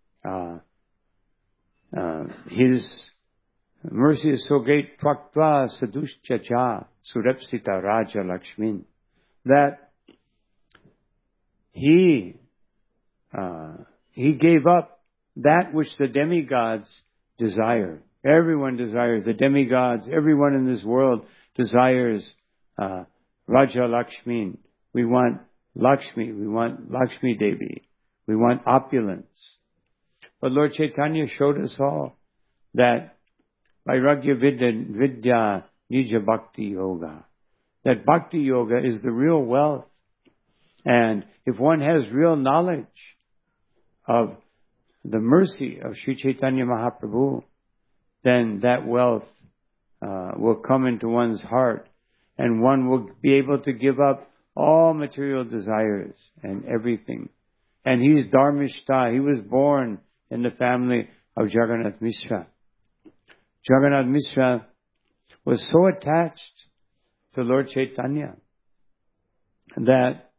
his mercy is so great, Tvaktva Sadushchacha Surepsita Raja Lakshmin, that he gave up that which the demigods desire. Everyone desires, the demigods, everyone in this world desires Raja Lakshmin. We want Lakshmi, we want Lakshmi Devi, we want opulence. But Lord Chaitanya showed us all that Vairagya Vidya Nija Bhakti Yoga, that Bhakti Yoga is the real wealth. And if one has real knowledge of the mercy of Sri Chaitanya Mahaprabhu, then that wealth will come into one's heart, and one will be able to give up all material desires and everything. And he's Dharmishta. He was born in the family of Jagannath Mishra. Jagannath Mishra was so attached to Lord Chaitanya that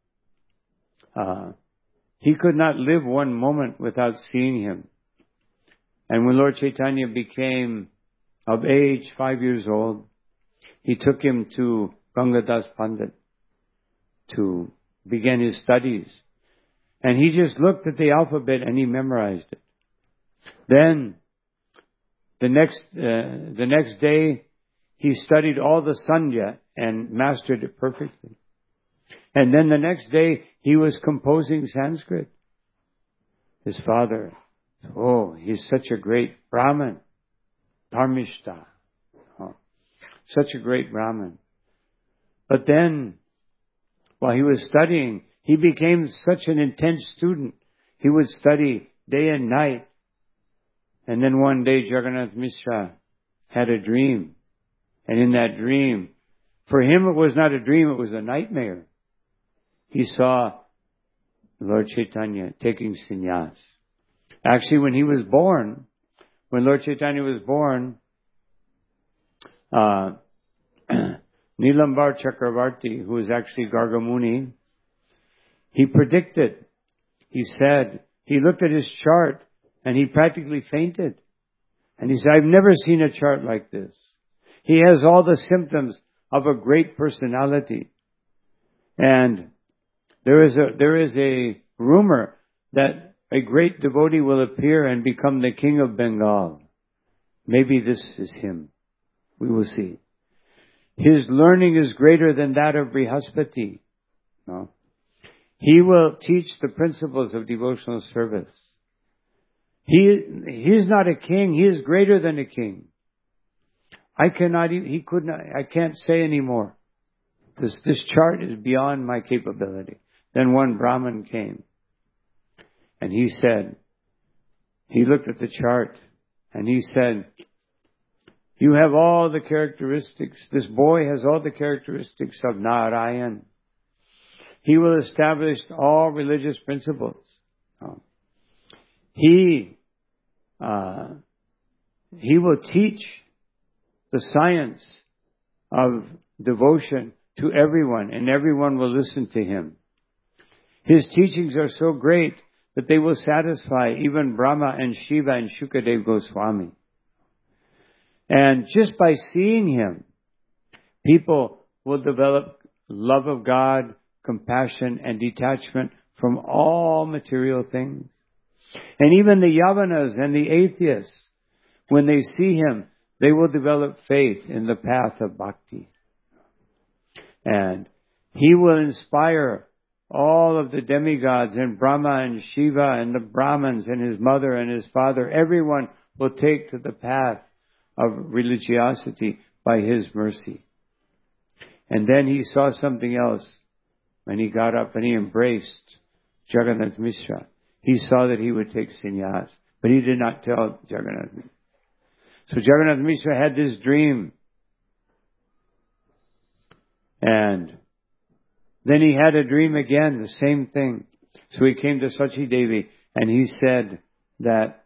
he could not live one moment without seeing him. And when Lord Chaitanya became of age, 5 years old, he took him to Gangadas Pandit to begin his studies. And he just looked at the alphabet and he memorized it. Then the next day he studied all the Sandhya and mastered it perfectly. And then the next day he was composing Sanskrit. his father, oh, he's such a great Brahmin. Dharmishta. Oh, such a great Brahmin. But then, while he was studying, he became such an intense student. He would study day and night. And then one day, Jagannath Mishra had a dream. And in that dream, for him it was not a dream, it was a nightmare. He saw Lord Chaitanya taking sannyas. Actually, when he was born, when Lord Chaitanya was born, Nilambar Chakravarti, who was actually Gargamuni, he predicted, he said, he looked at his chart and he practically fainted. And he said, I've never seen a chart like this. He has all the symptoms of a great personality. And there is a rumor that a great devotee will appear and become the king of Bengal. Maybe this is him. We will see. His learning is greater than that of Brihaspati. No. He will teach the principles of devotional service. He is not a king. He is greater than a king. I can't say anymore. This chart is beyond my capability. Then one Brahmin came. And he said, he looked at the chart and he said, you have all the characteristics. This boy has all the characteristics of Narayan. He will establish all religious principles. He will teach the science of devotion to everyone, and everyone will listen to him. His teachings are so great that they will satisfy even Brahma and Shiva and Shukadev Goswami. And just by seeing him, people will develop love of God, compassion, and detachment from all material things. And even the Yavanas and the atheists, when they see him, they will develop faith in the path of bhakti. And he will inspire all of the demigods and Brahma and Shiva and the Brahmins and his mother and his father. Everyone will take to the path of religiosity by his mercy. And then he saw something else when he got up and he embraced Jagannath Mishra. He saw that he would take sannyas, but he did not tell Jagannath Mishra. So Jagannath Mishra had this dream. And then he had a dream again, the same thing. So he came to Sachi Devi and he said that,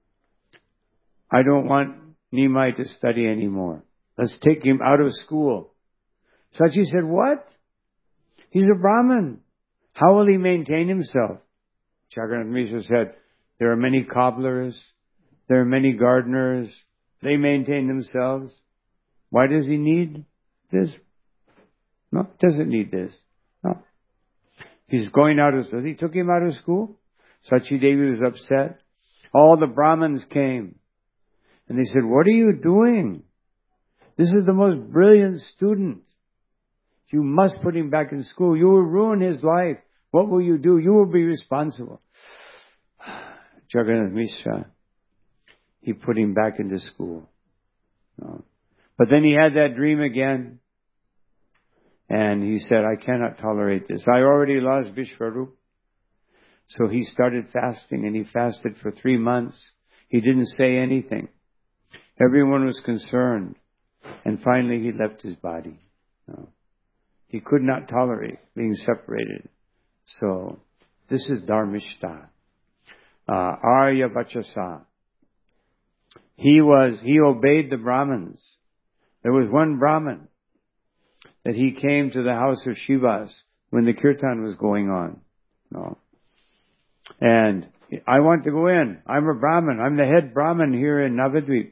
I don't want Nimai to study anymore. Let's take him out of school. Sachi said, what? He's a Brahmin. How will he maintain himself? Jagannath Mishra said, there are many cobblers. There are many gardeners. They maintain themselves. Why does he need this? No, he doesn't need this. No. He's going out of school. He took him out of school. Sachi Devi was upset. All the Brahmins came. And they said, what are you doing? This is the most brilliant student. You must put him back in school. You will ruin his life. What will you do? You will be responsible. Jagannath Mishra, he put him back into school. No. But then he had that dream again. And he said, I cannot tolerate this. I already lost Vishwarup. So he started fasting, and he fasted for 3 months. He didn't say anything. Everyone was concerned. And finally he left his body. No. He could not tolerate being separated. So this is Dharmishta. Arya Vachasa. He obeyed the Brahmins. There was one Brahmin that he came to the house of Shivas when the kirtan was going on. No. And I want to go in. I'm a Brahmin. I'm the head Brahmin here in Navadvip.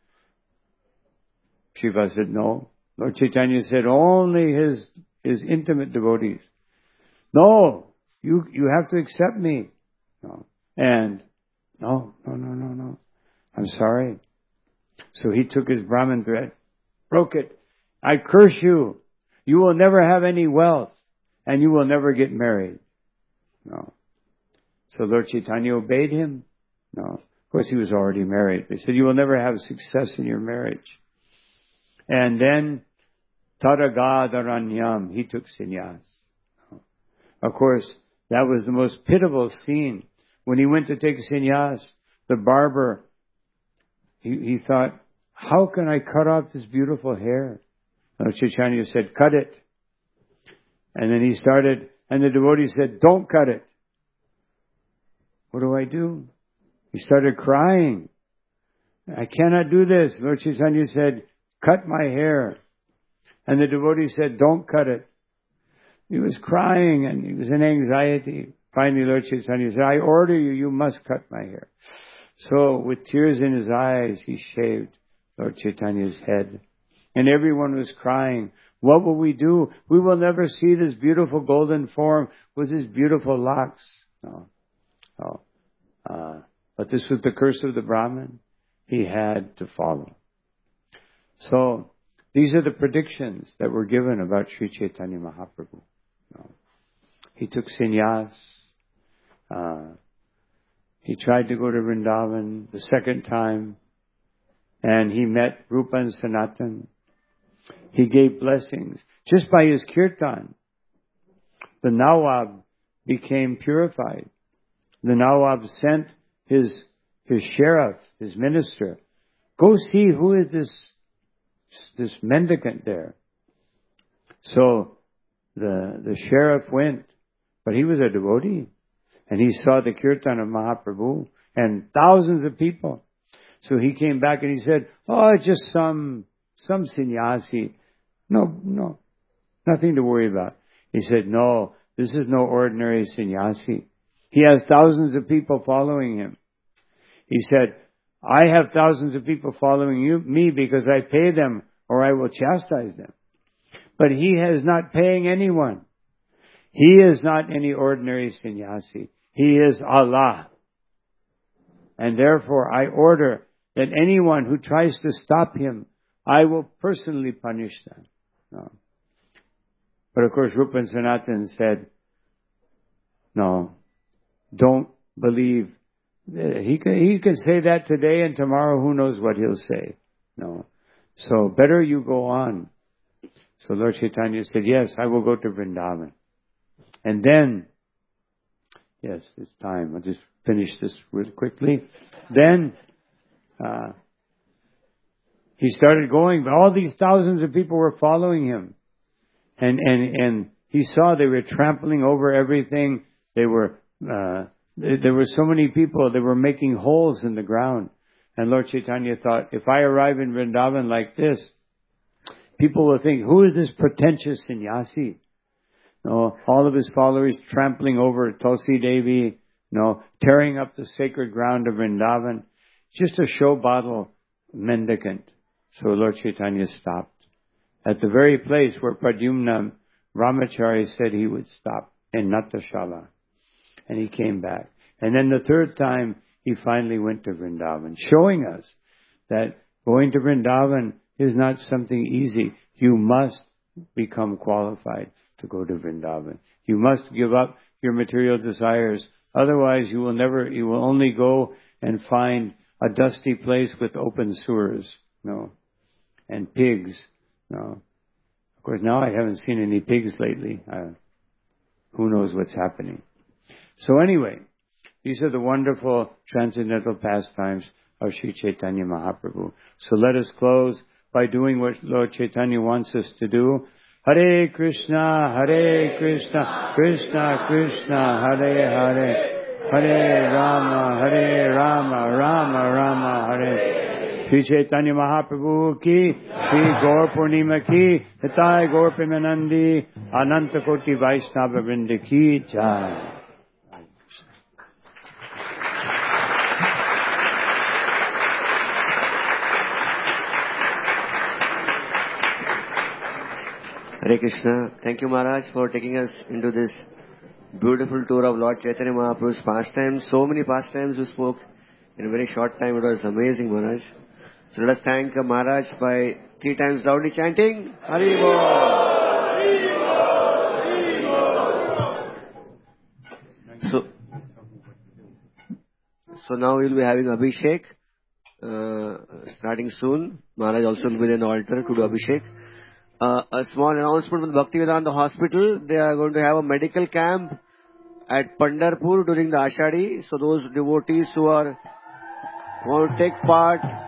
Shiva said no. Lord Chaitanya said only his intimate devotees. No, you have to accept me. No. And no. I'm sorry. So he took his Brahmin thread, broke it. I curse you. You will never have any wealth, and you will never get married. No. So Lord Chaitanya obeyed him. No. Of course, he was already married. They said, you will never have success in your marriage. And then, Tadagadharanyam, he took sannyas. Of course, that was the most pitiable scene. When he went to take sannyas, the barber, he thought, how can I cut off this beautiful hair? Lord Chaitanya said, cut it. And then he started, and the devotee said, don't cut it. What do I do? He started crying. I cannot do this. Lord Chaitanya said, cut my hair. And the devotee said, don't cut it. He was crying and he was in anxiety. Finally, Lord Chaitanya said, I order you, you must cut my hair. So, with tears in his eyes, he shaved Lord Chaitanya's head. And everyone was crying. What will we do? We will never see this beautiful golden form with his beautiful locks. No. But this was the curse of the Brahmin. He had to follow. So, these are the predictions that were given about Sri Chaitanya Mahaprabhu. No. He took sannyas. He tried to go to Vrindavan the second time. And he met Rupa and Sanatan. He gave blessings. Just by his kirtan, the Nawab became purified. The Nawab sent his sheriff, his minister, go see who is this mendicant there. So the sheriff went, but he was a devotee, and he saw the kirtan of Mahaprabhu and thousands of people. So he came back and he said, oh, it's just some sannyasi. No, nothing to worry about. He said, no, this is no ordinary sannyasi. He has thousands of people following him. He said, I have thousands of people following me because I pay them or I will chastise them. But he is not paying anyone. He is not any ordinary sannyasi. He is Allah. And therefore I order that anyone who tries to stop him, I will personally punish them. No. But of course Rupa and Sanatan said, no, don't believe. He could say that today and tomorrow who knows what he'll say. No. So better you go on. So Lord Chaitanya said, yes, I will go to Vrindavan. And then, yes, it's time. I'll just finish this real quickly. Then, he started going, but all these thousands of people were following him. And he saw they were trampling over everything. There were so many people, they were making holes in the ground. And Lord Chaitanya thought, if I arrive in Vrindavan like this, people will think, who is this pretentious sannyasi? No, all of his followers trampling over Tulsi Devi, tearing up the sacred ground of Vrindavan. Just a show bottle mendicant. So Lord Chaitanya stopped at the very place where Pradyumna Ramachari said he would stop, in Natashala. And he came back. And then the third time, he finally went to Vrindavan, showing us that going to Vrindavan is not something easy. You must become qualified to go to Vrindavan. You must give up your material desires. Otherwise, you will only go and find a dusty place with open sewers, and pigs, Of course, now I haven't seen any pigs lately. Who knows what's happening? So anyway, these are the wonderful transcendental pastimes of Sri Chaitanya Mahaprabhu. So let us close by doing what Lord Chaitanya wants us to do. Hare Krishna, Krishna Krishna, Hare Hare, Hare Rama, Rama Rama, Hare. Sri Chaitanya Mahaprabhu ki, Sri Gaur Purnima ki, Hitai Gaur Premanandi, Ananta Koti Vaishnava Vrinda ki jai. Hare Krishna. Thank you, Maharaj, for taking us into this beautiful tour of Lord Chaitanya Mahaprabhu's pastimes. So many pastimes you spoke in a very short time. It was amazing, Maharaj. So let us thank Maharaj by 3 times loudly chanting Hari Bol. So So now we'll be having Abhishek starting soon. Maharaj also will be in the altar to do Abhishek. A small announcement from Bhaktivedanta Hospital. They are going to have a medical camp at Pandharpur during the Ashadi. So those devotees who want to take part